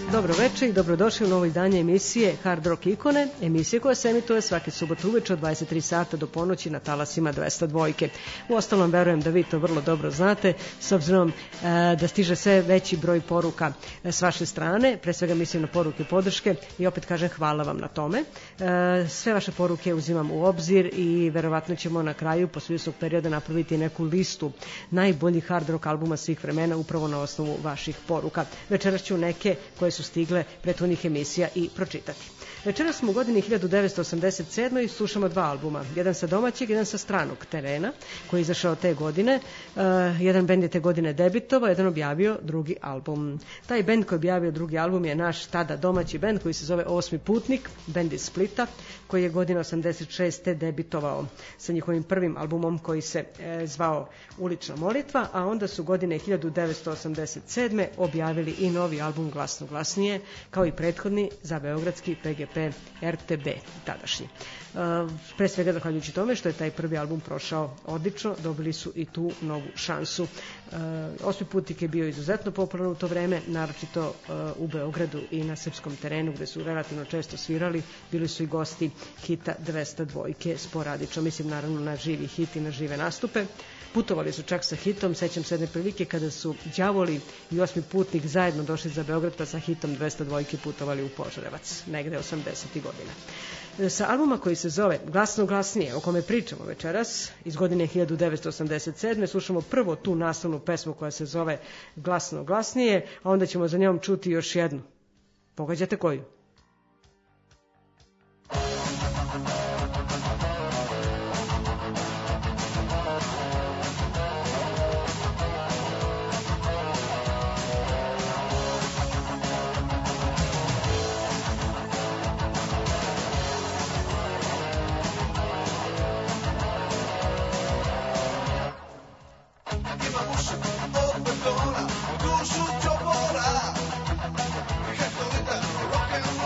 Dobro večer i dobrodošli u novo izdanje emisije Hard Rock Ikone, emisije koja se emituje svake subote uveče od 23 sata do ponoći na talasima 202. U ostalom, verujem da vi to vrlo dobro znate, s obzirom da stiže sve veći broj poruka s vaše strane, pre svega mislim na poruke podrške i opet kažem hvala vam na tome. Sve vaše poruke uzimam u obzir i verovatno ćemo na kraju posle svog perioda napraviti neku listu najboljih hard rock albuma svih vremena upravo na osnovu vaših poruka. Večeras ću neke koje su stigle prethodnih emisija i pročitati. Večeras smo u godini 1987. i slušamo dva albuma. Jedan sa domaćeg, jedan sa stranog terena koji je izašao te godine. Jedan bend je te godine debitovao, jedan objavio drugi album. Taj bend koji je objavio drugi album je naš tada domaći bend koji se zove Osmi putnik, bend iz Splita, koji je godine 86. debitovao sa njihovim prvim albumom koji se zvao Ulična molitva, a onda su godine 1987. objavili i novi album Glasno glasnije, kao i prethodni za beogradski PGP RTB tadašnji. Pre svega zahvaljujući tome što je taj prvi album prošao odlično, dobili su i tu novu šansu. Osmi putnik je bio izuzetno popularan u to vreme, naročito u Beogradu i na srpskom terenu gde su relativno često svirali, bili su i gosti hita 202 sporadično, mislim naravno na živi hit i na žive nastupe. Putovali su čak sa hitom, sećam se jedne prilike kada su Đavoli i Osmi putnik zajedno došli za Beograd pa sa hitom 202 putovali u Požarevac, negde 80. godina. Sa albuma koji se zove Glasno glasnije, o kome pričamo večeras, iz godine 1987. slušamo prvo tu naslovnu pesmu koja se zove Glasno glasnije, a onda ćemo za njom čuti još jednu. Pogađate koju? Dušu čopora, hektoliter rock'n'rolla.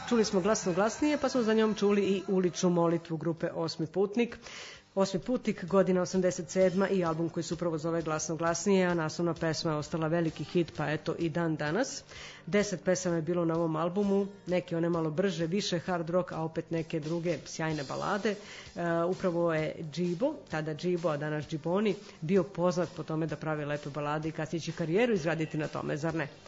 Čuli smo Glasno glasnije, pa smo za njom čuli i Uličnu molitvu grupe Osmi putnik. Osmi putnik, godina 87. i album koji se upravo zove Glasno glasnije, a naslovna pesma je ostala veliki hit, pa eto i dan danas. 10 pesama je bilo na ovom albumu, neke one malo brže, više hard rock, a opet neke druge sjajne balade. Upravo je Džibo, tada Džibo, a danas Džiboni, bio poznat po tome da pravi lepe balade i kasnije će karijeru izraditi na tome, zar ne?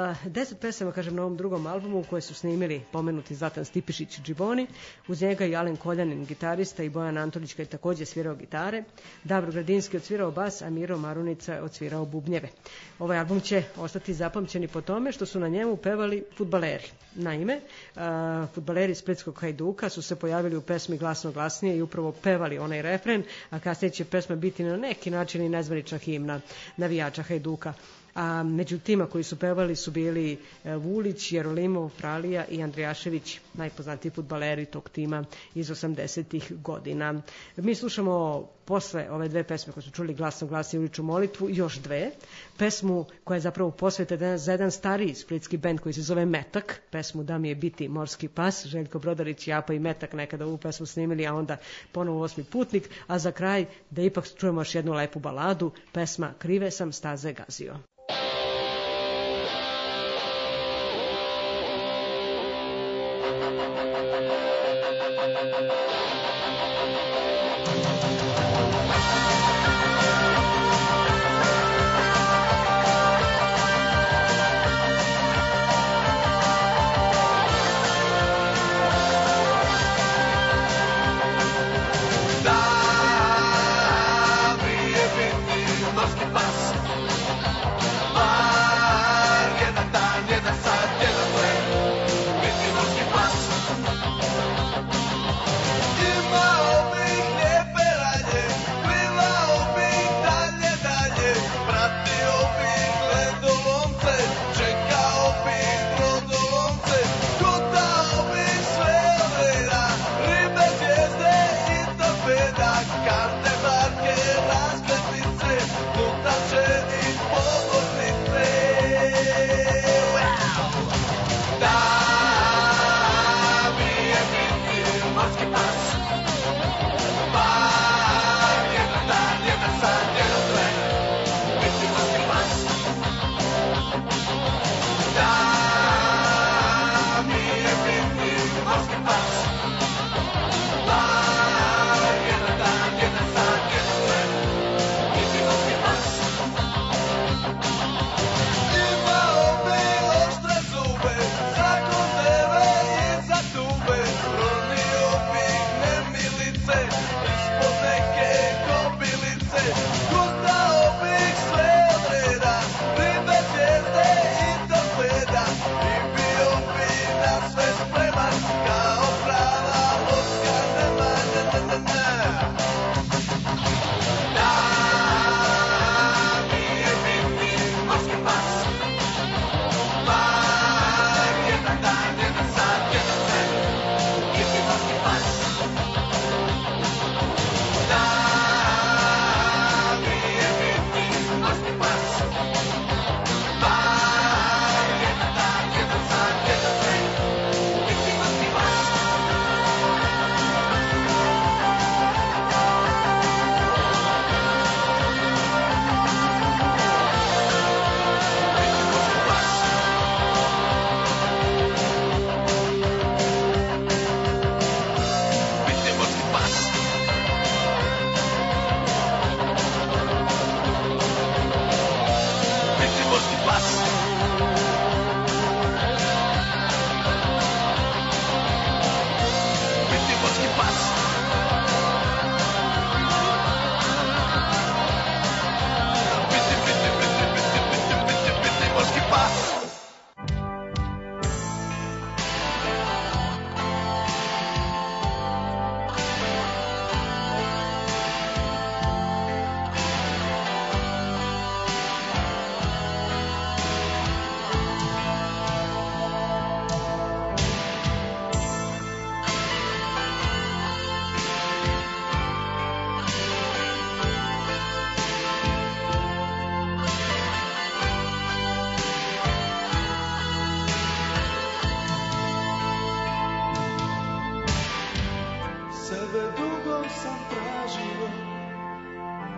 10 pesama, kažem, na ovom drugom albumu koje su snimili pomenuti Zlatan Stipišić Džiboni, uz njega i Alen Koljanin, gitarista, i Bojan Antolić koji je takođe svirao gitare, Davor Gradinski odsvirao bas, a Miro Marunica odsvirao bubnjeve. Ovaj album će ostati zapamćeni po tome što su na njemu pevali fudbaleri. Naime, fudbaleri Splitskog Hajduka su se pojavili u pesmi Glasno glasnije i upravo pevali onaj refren, a kasnije će pesma biti na neki način i nezvanična himna navijača Hajduka. A među tima koji su pevali su bili Vulić, Jerolimov, Fralija i Andrijašević, najpoznatiji fudbaleri tog tima iz 80-ih godina. Mi slušamo posle ove dve pesme koje su čuli Glasno glasnije i Uličnu molitvu još dve. Pesmu koja je zapravo posvetena za jedan stariji splitski bend koji se zove Metak, pesmu Da mi je biti morski pas, Željko Brodarić, Japa i Metak nekada ovu pesmu snimili, a onda ponovo Osmi putnik, a za kraj da ipak čujemo još jednu lepu baladu, pesma Krive sam staze gazio. Imao bih lijepe radnje, plivao bih dalje.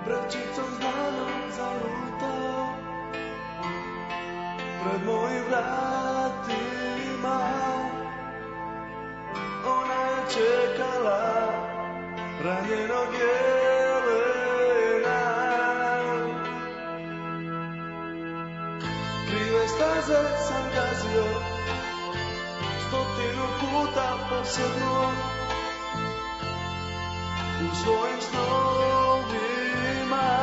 prečicom znanom zalutao pred mojim vratima. Ona je čekala ranjenog jelena. Krive staze sam gazio, 100 puta posebno u svojim snovima.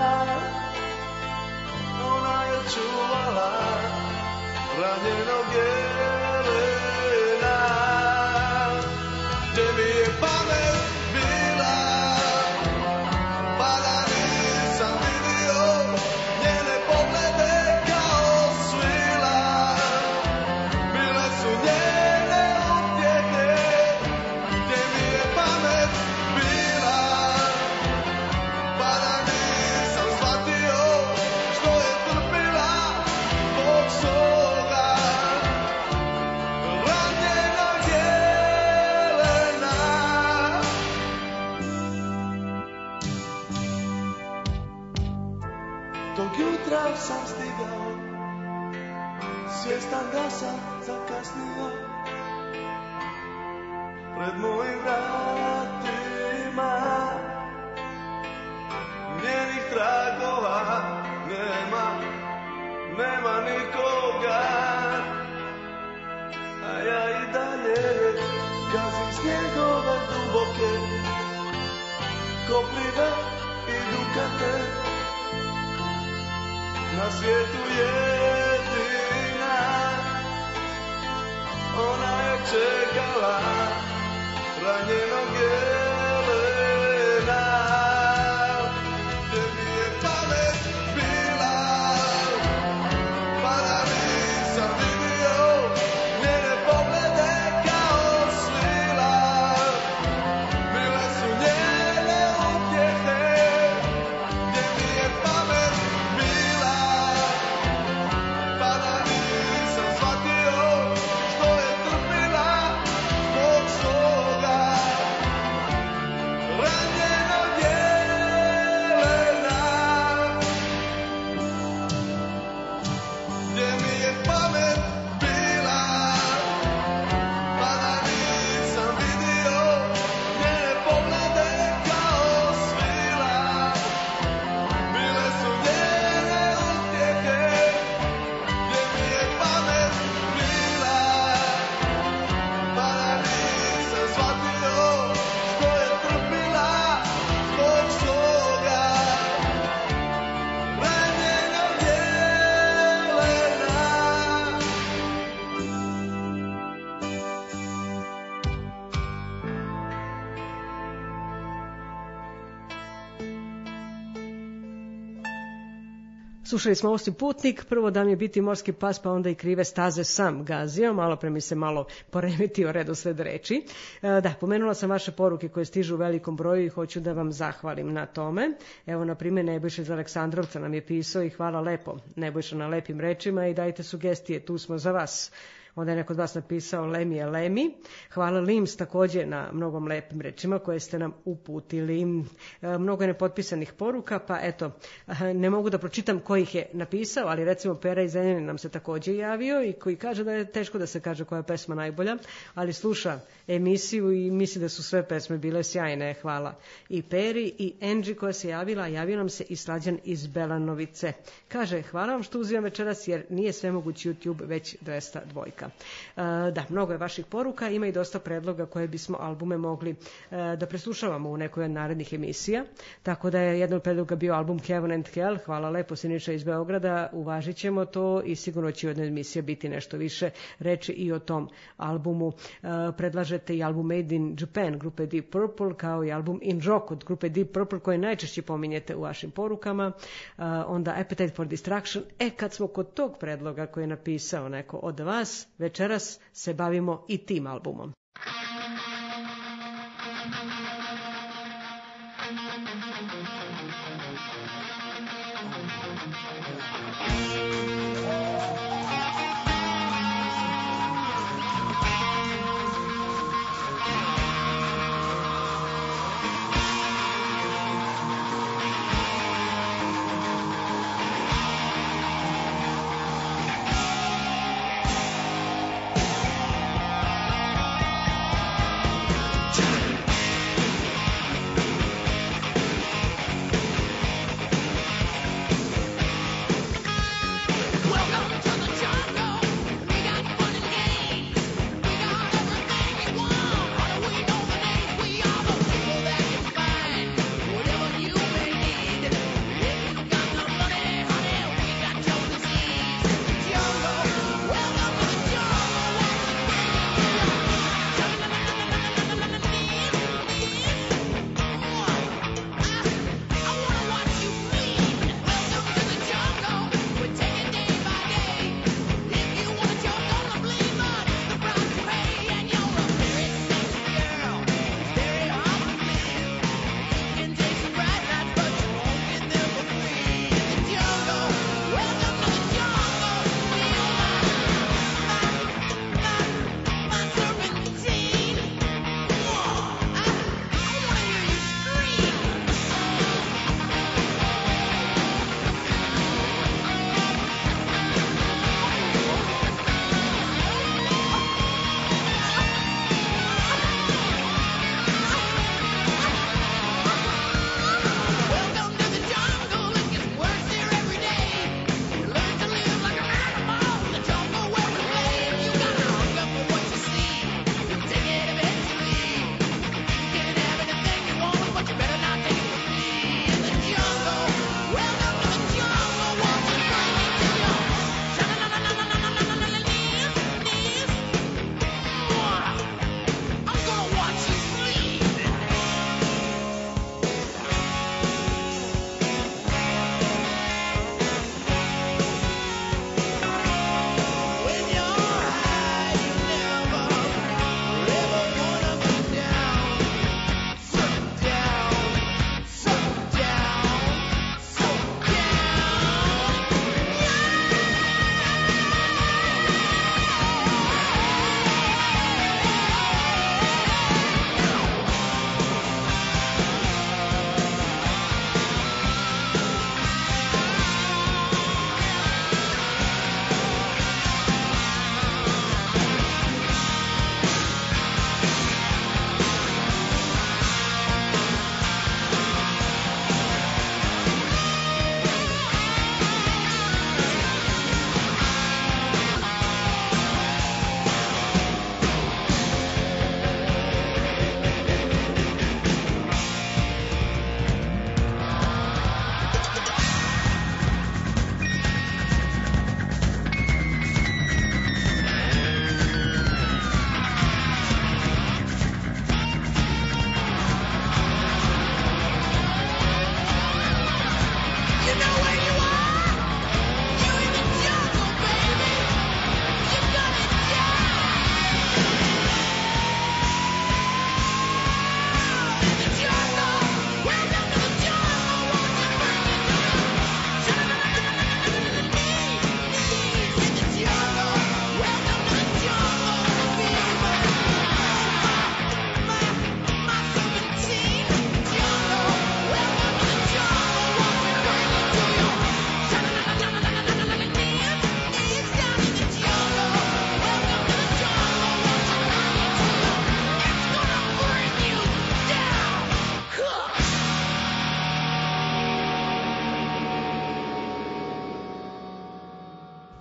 Ona je čuvala ranjenog jelena. Gdje mi je pamet bila, pa da nisam vidio njene poglede kao svila. Bile su njene utjehe. Gdje mi je pamet bila, pa da nisam shvatio što je trpila zbog svoga ranjenog jelena. Tog jutra sam stigao, svjestan da sam zakasnio pred mojim vratima. Njenih tragova nema nikoga, a ja i dalje gazim snijegove duboke, koprive i dukate. Na svijetu jedina, ona je čekala ranjenog jelena. Gdje mi je pamet bila, pa da nisam vidio njene poglede kao svila. Bile su njene utjehe. Gdje mi je pamet bila, pa da nisam shvatio što je trpila zbog svoga ranjenog jelena. Gdje mi je pamet bila, pa da nisam vidio njene poglede kao svila. Bile su njene utjehe. Gdje mi je pamet bila, pa da nisam shvatio što je trpila zbog svoga ranjenog jelena. Slušali smo Osti Putnik, prvo da mi je biti morski pas, pa onda i krive staze sam gazio, malo pre mi se malo poremetio redosled reči. Da, pomenula sam vaše poruke koje stižu u velikom broju i hoću da vam zahvalim na tome. Evo, na primjer, Nebojša iz Aleksandrovca nam je pisao i hvala lepo Nebojša na lepim rečima i dajte sugestije, tu smo za vas. Onda je neko od vas napisao Lemi je Lemi. Hvala Lims također na mnogom lepim rečima koje ste nam uputili. Mnogo je nepotpisanih poruka, pa eto, ne mogu da pročitam ko ih je napisao, ali recimo Pera iz Zrenjanina nam se također javio i koji kaže da je teško da se kaže koja je pesma najbolja, ali sluša emisiju i misli da su sve pesme bile sjajne. Hvala i Peri i Angie koja se javila, javio nam se i Slađan iz Belanovice. Kaže, hvala vam što uzivam večeras jer nije sve mogući YouTube, već 202. Da, mnogo je vaših poruka, ima i dosta predloga koje bismo albume mogli da preslušavamo u nekoj od narednih emisija, tako da je jedan od predloga bio album Heaven and Hell. Hvala lepo, Siniša iz Beograda, uvažit ćemo to i sigurno će u jednoj emisiji biti nešto više reči i o tom albumu. Predlažete i album Made in Japan grupe Deep Purple, kao i album In Rock od grupe Deep Purple koje najčešće pominjete u vašim porukama. Onda Appetite for Destruction. Kad smo kod tog predloga koji je napisao neko od vas, večeras se bavimo i tim albumom.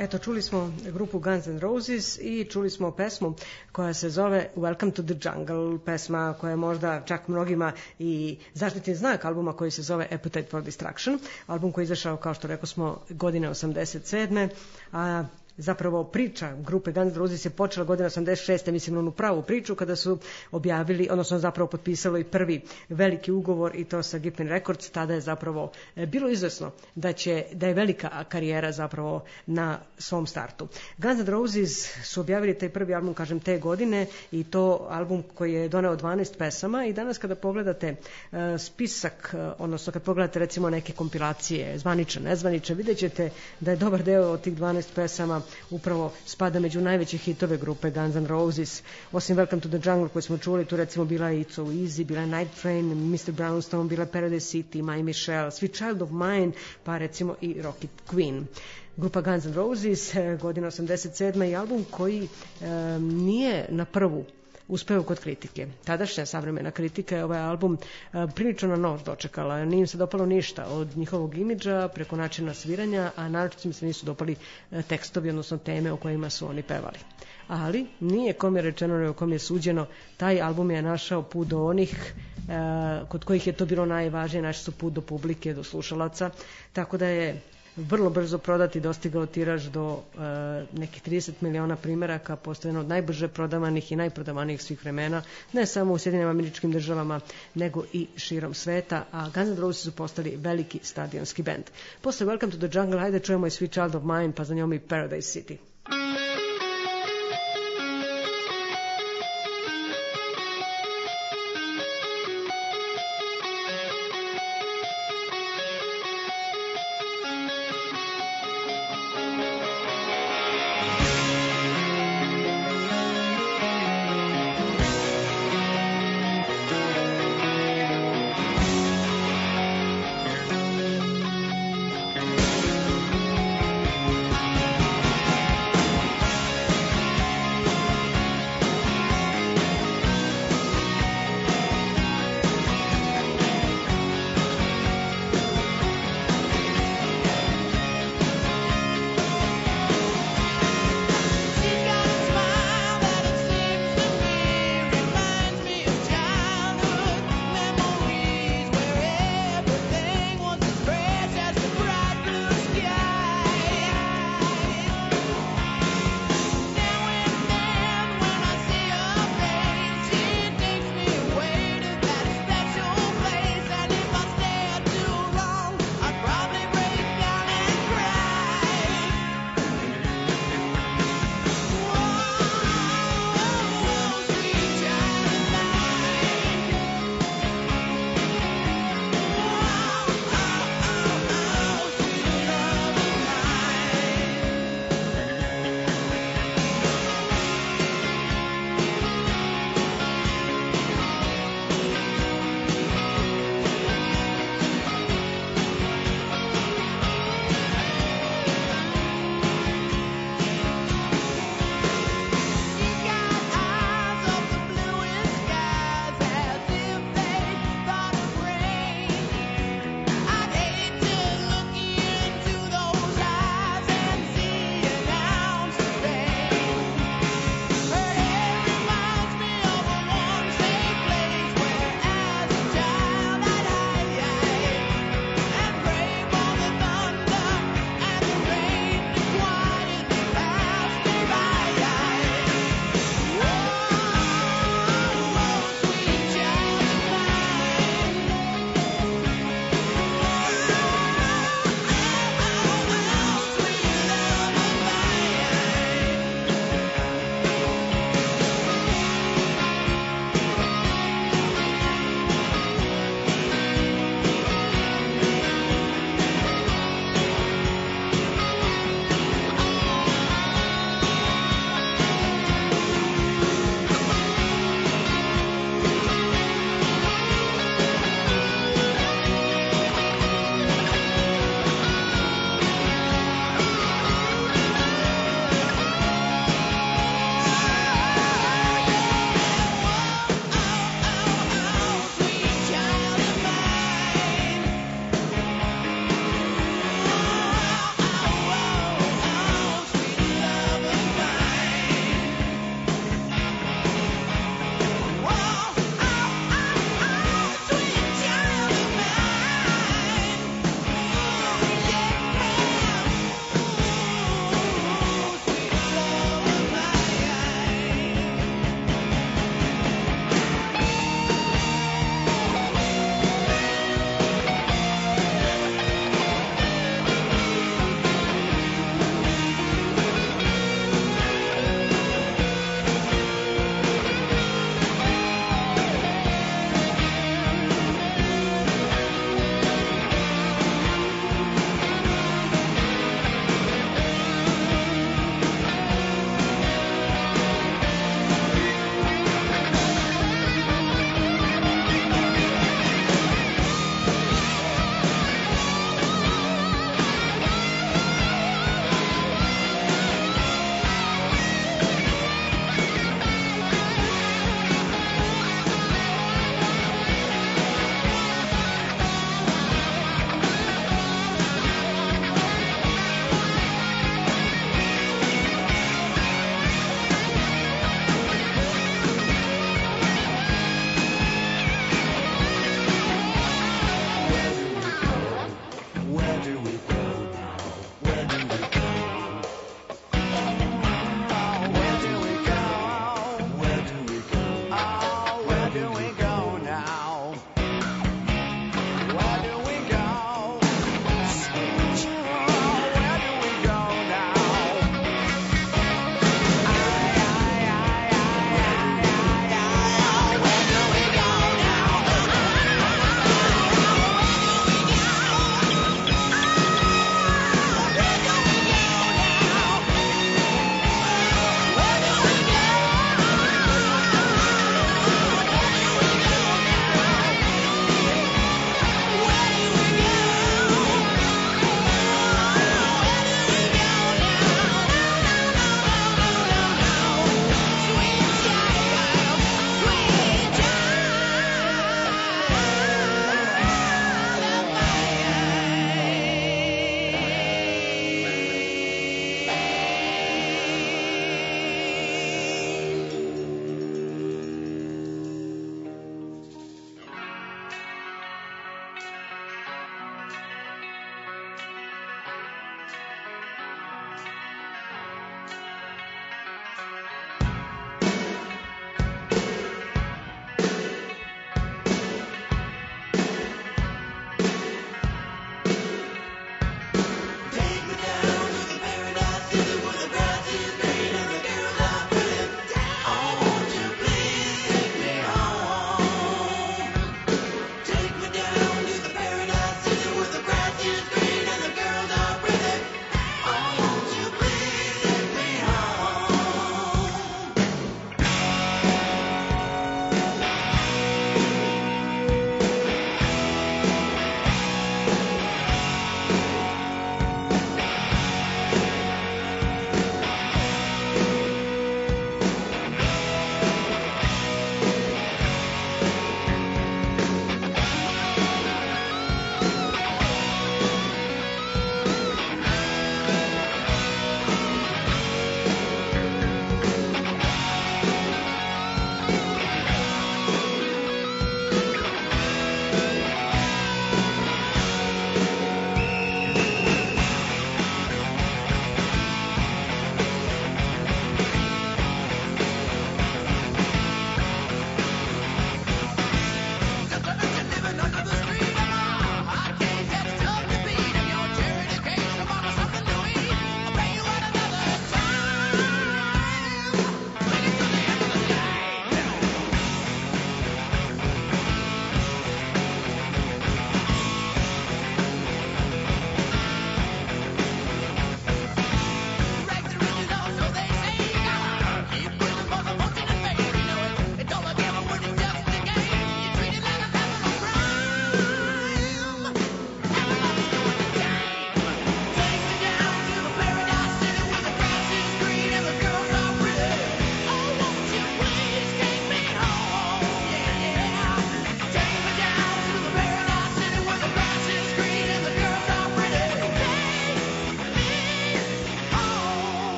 Eto, čuli smo grupu Guns N' Roses i čuli smo pesmu koja se zove Welcome to the Jungle, pesma koja je možda čak mnogima i zaštitni znak albuma koji se zove Appetite for Destruction, album koji je izašao, kao što rekao smo, godine 87. A zapravo priča grupe Guns N' Roses je počela godine 86. mislim onu pravu priču kada su objavili, odnosno zapravo potpisalo i prvi veliki ugovor i to sa Geffen Records. Tada je zapravo bilo izvesno da je velika karijera zapravo na svom startu. Guns N' Roses su objavili taj prvi album, kažem, te godine i to album koji je doneo 12 pesama i danas kada pogledate spisak, odnosno kad pogledate recimo neke kompilacije, zvanične, nezvanične, vidjet ćete da je dobar deo od tih 12 pesama upravo spada među najveće hitove grupe Guns N' Roses. Osim Welcome to the Jungle koji smo čuli, tu recimo bila je It's So Easy, bila je Night Train, Mr. Brownstone, bila je Paradise City, My Michelle, Sweet Child of Mine, pa recimo i Rocket Queen. Grupa Guns N' Roses, godina 87. i album koji nije na prvu uspeo kod kritike. Tadašnja savremena kritika je ovaj album prilično na nož dočekala. Nije im se dopalo ništa od njihovog imidža preko načina sviranja, a naročito im se nisu dopali tekstovi, odnosno teme o kojima su oni pevali. Ali nije kom je rečeno, nego kom je suđeno. Taj album je našao put do onih kod kojih je to bilo najvažnije, našli su put do publike, do slušalaca, tako da je vrlo brzo prodati, dostigao tiraž do nekih 30 miliona primeraka, postoje jedan od najbrže prodavanih i najprodavanijih svih vremena, ne samo u Sjedinjenim Američkim Državama, nego i širom sveta, a Guns N' Roses su postali veliki stadionski bend. Posle Welcome to the Jungle, hajde čujemo i Sweet Child of Mine, pa za njom i Paradise City.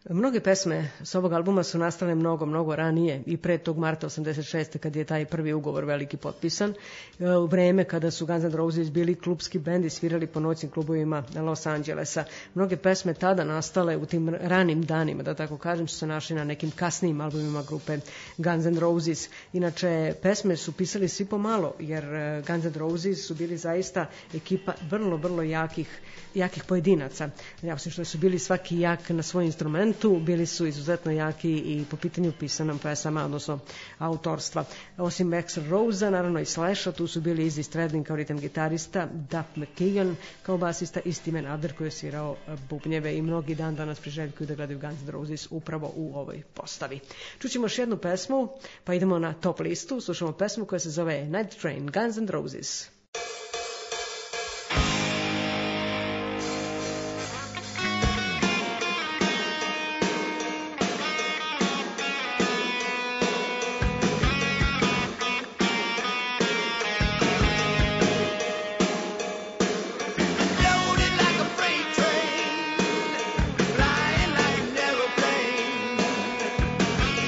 Mnoge pesme s ovog albuma su nastale mnogo ranije i pre tog marta 86. kad je taj prvi ugovor veliki potpisan, u vreme kada su Guns N' Roses bili klubski bend i svirali po noćnim klubovima Los Angelesa. Mnoge pesme tada nastale u tim ranim danima, da tako kažem, su se našli na nekim kasnijim albumima grupe Guns N' Roses. Inače, pesme su pisali svi pomalo, jer Guns N' Roses su bili zaista ekipa vrlo jakih pojedinaca. Osim što su bili svaki jak na svoj instrumentu, bili su izuzetno jaki i po pitanju pisanom pesama, odnosno autorstva. Osim Axl Rose-a, naravno i Slash-a, tu su bili Izzy Stradlin kao ritam gitarista, Duff McKagan kao basista i Steven Adler koji je svirao bubnjeve i mnogi dan danas priželjkuju da gledaju Guns N' Roses upravo u ovoj postavi. Čućemo još jednu pesmu, pa idemo na top listu. Slušamo pesmu koja se zove Night Train, Guns N' Roses.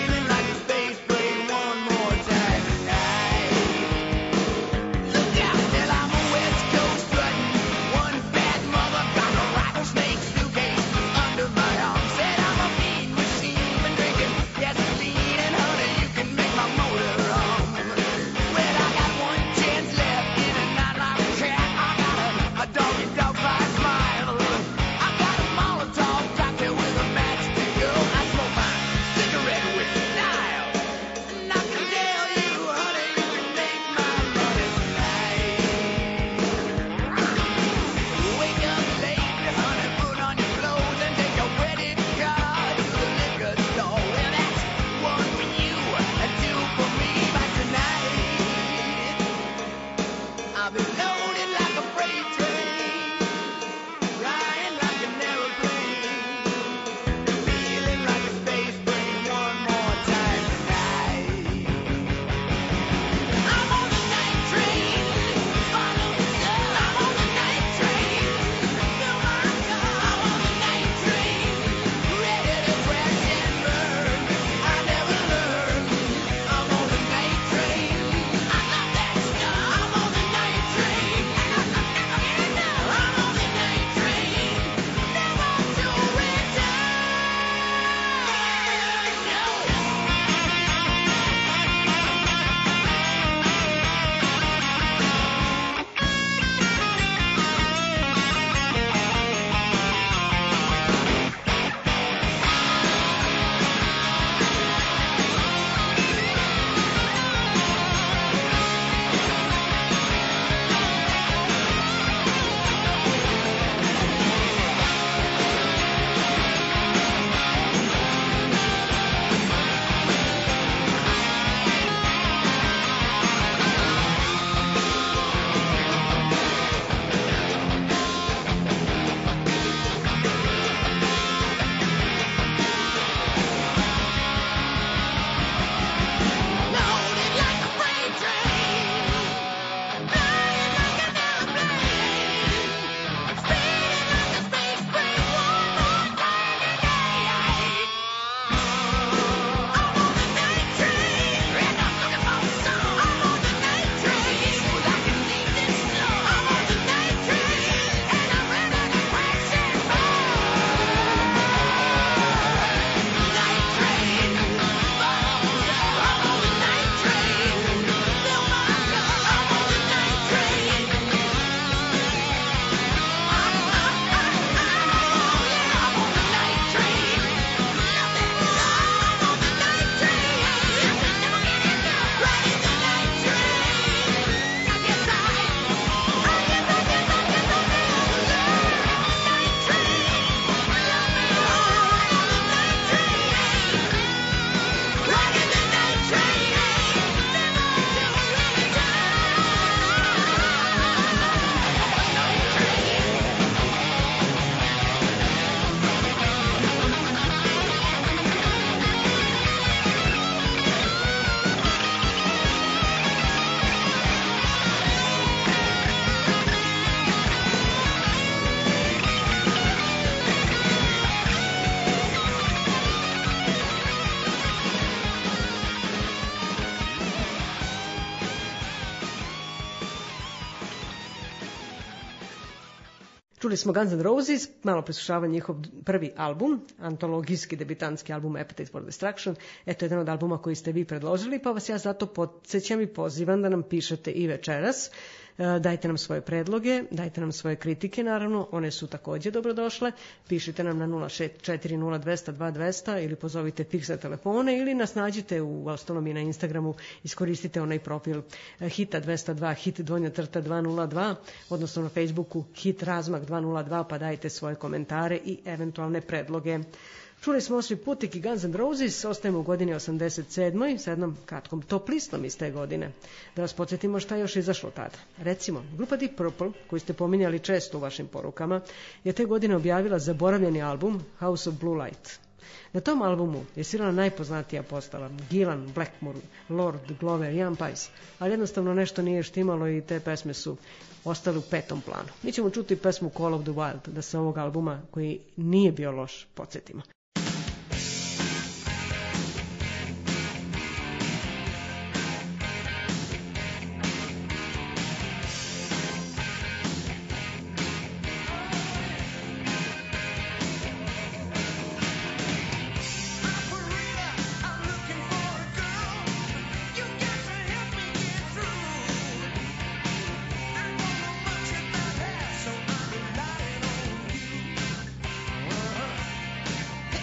Look out! Čuli smo Guns N' Roses, malo preslušava njihov prvi album, antologijski debitanski album Appetite for Destruction. Eto, jedan od albuma koji ste vi predložili, pa vas ja zato podsjećam i pozivam da nam pišete i večeras. Dajte nam svoje predloge, dajte nam svoje kritike, naravno, one su takođe dobrodošle. Pišite nam na 0640200 ili pozovite fiksne telefone ili nas nađite u ostalom i na Instagramu, iskoristite onaj profil Hita 202, hit_202, odnosno na Facebooku Hit Razmak 202, pa dajte svoje komentare i eventualne predloge. Čuli smo Osvi Putik i Guns N' Roses, ostajemo u godini 87. sa jednom kratkom top listom iz te godine. Da vas podsjetimo šta je još izašlo tada. Recimo, grupa Deep Purple, koju ste pominjali često u vašim porukama, je te godine objavila zaboravljeni album House of Blue Light. Na tom albumu je svirala najpoznatija postava, Gillan, Blackmore, Lord, Glover, Ian Paice, ali jednostavno nešto nije štimalo i te pesme su ostale u petom planu. Mi ćemo čuti pesmu Call of the Wild, da se ovog albuma, koji nije bio loš, podsjetimo. Hey!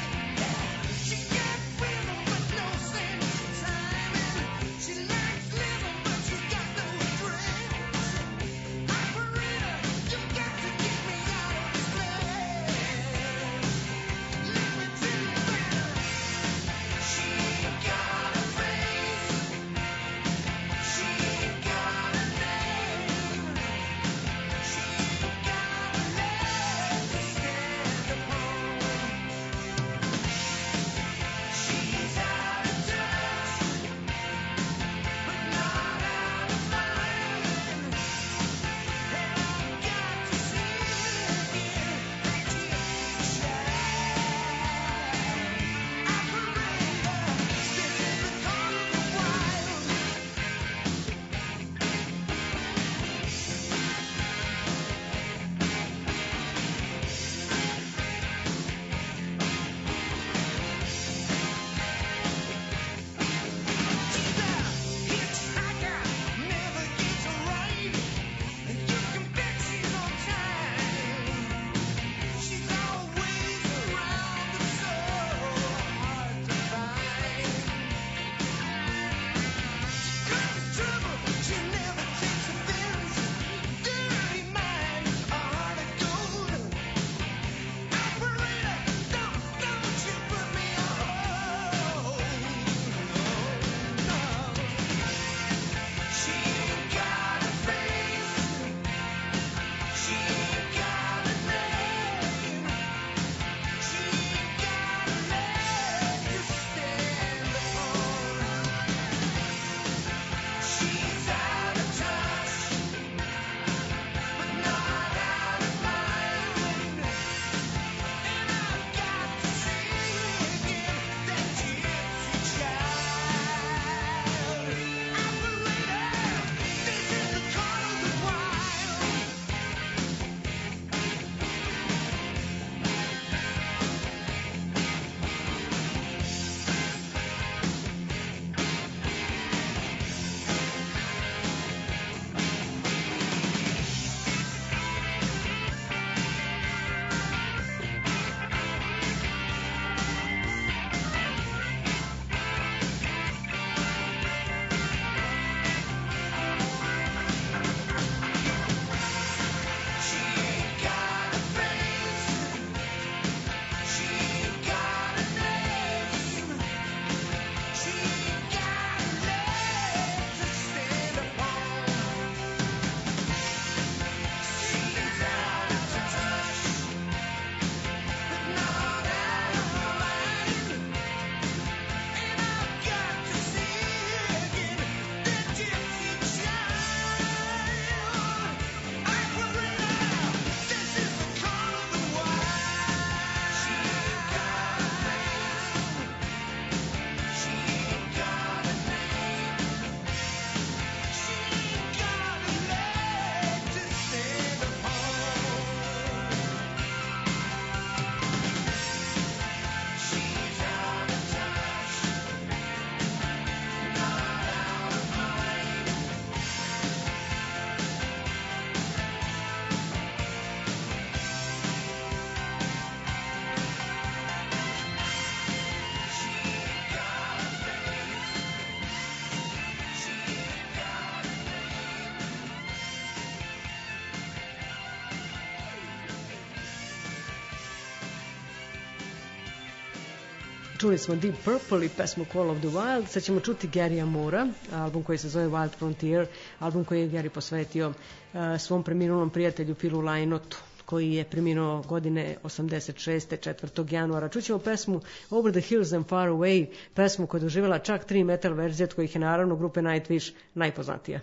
Čuli smo Deep Purple i pesmu Call of the Wild, sad ćemo čuti Garya Moora, album koji se zove Wild Frontier, album koji je Gary posvetio svom preminulom prijatelju Philu Lynottu, koji je preminuo godine 86. 4. januara. Čućemo pesmu Over the Hills and Far Away, pesmu koja je doživjela čak 3 metal verzije, od kojih je naravno grupe Nightwish najpoznatija.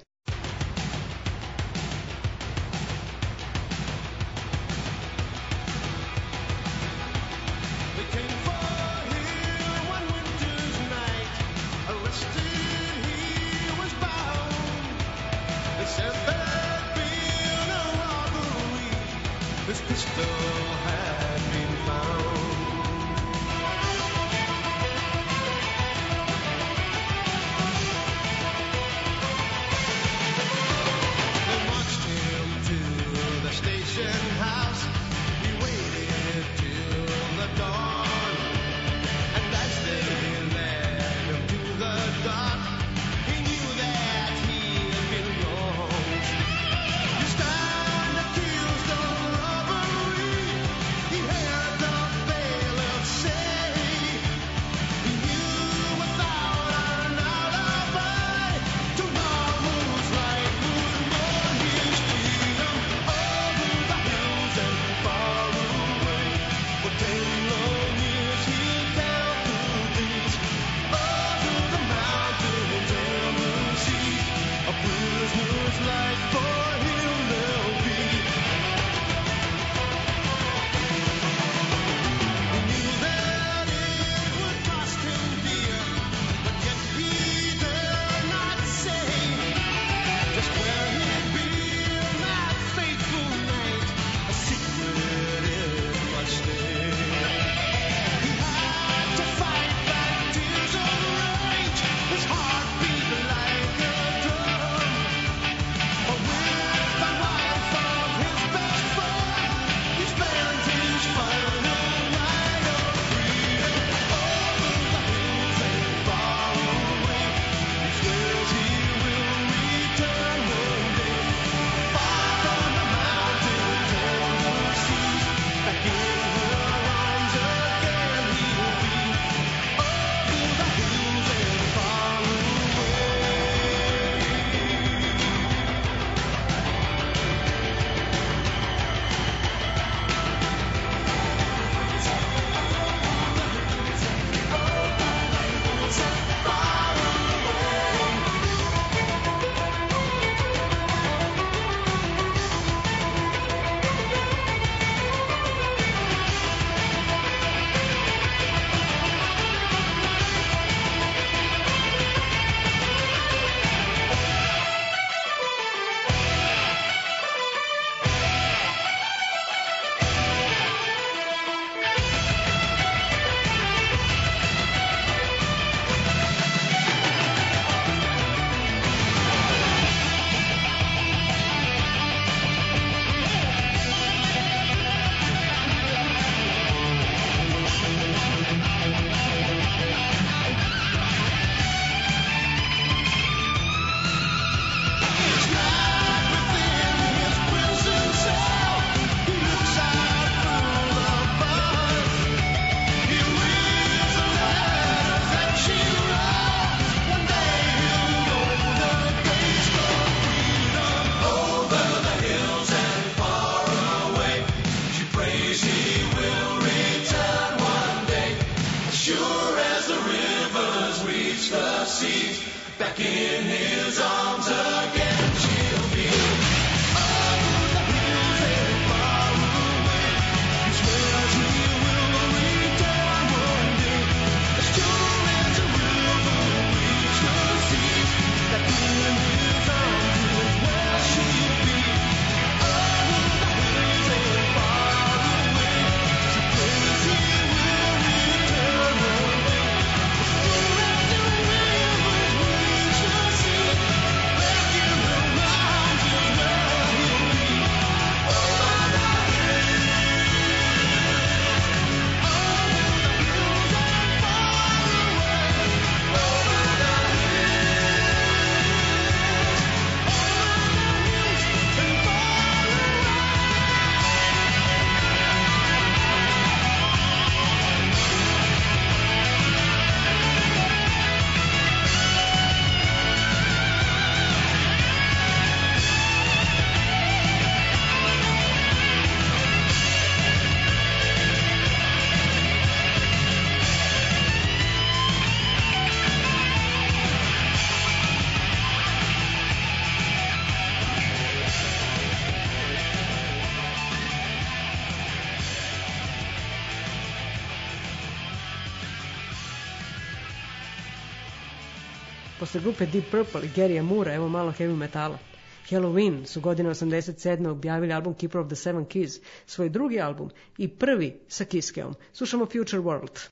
Posle grupe Deep Purple i Gary'a Moora, evo malo heavy metala. Halloween su godine 87. objavili album Keeper of the Seven Keys, svoj drugi album i prvi sa Kiskeom. Slušamo Future World.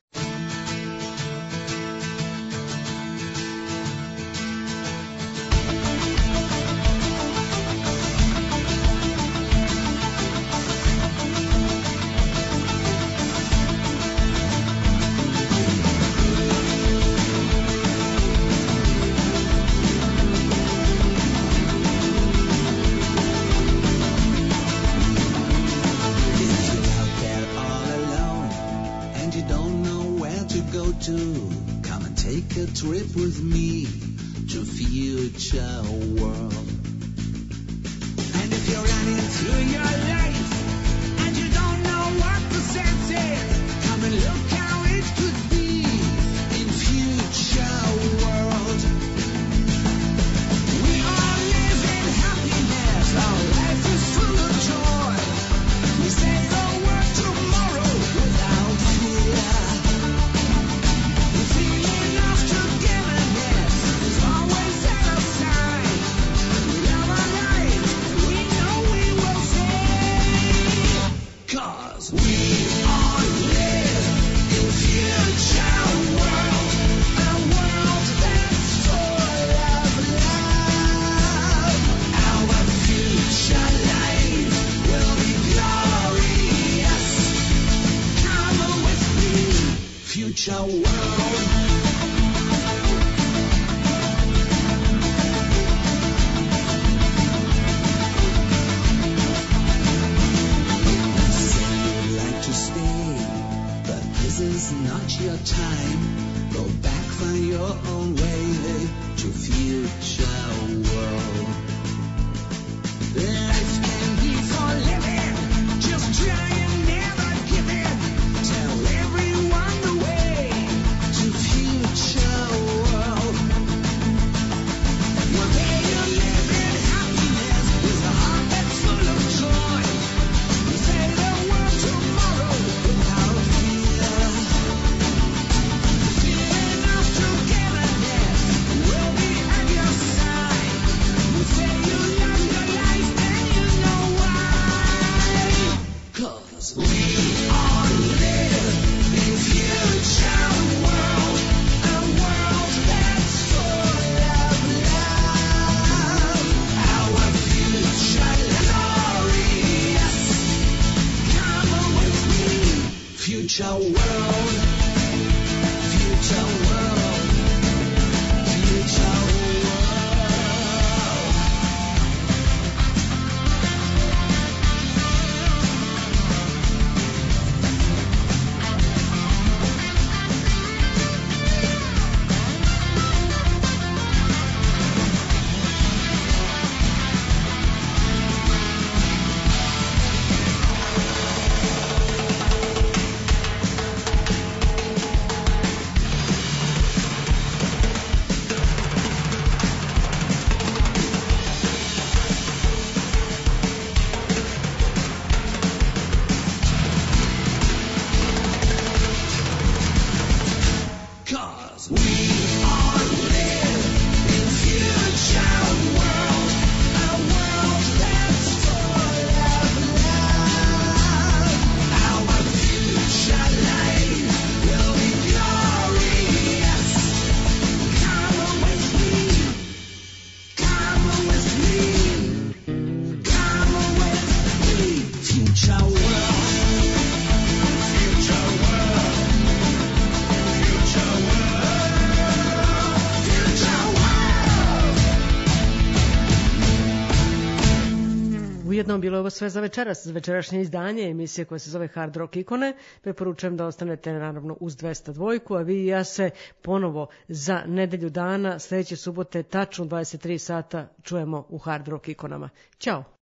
Come and take a trip with me to future world. And if you're running through your life and you don't know what to say, come and look how it could be in future world. We all live in happiness, our life is full of joy. We say the word tomorrow without fear. Future world. This is not your time. Go back, find your own way to future world. Life can be for living. Just try and never give in. Tell everyone the way to future world. One day you live in happiness with a heart that's full of joy. You say the word tomorrow without fear. Future world, future world, future Ujedno bilo ovo sve za večeras, za večerašnje izdanje emisije koja se zove Hard Rock Ikone. Preporučujem da ostanete naravno uz 202, a vi i ja se ponovo za nedelju dana, sljedeće subote, tačno 23 sata čujemo u Hard Rock Ikonama. Ćao!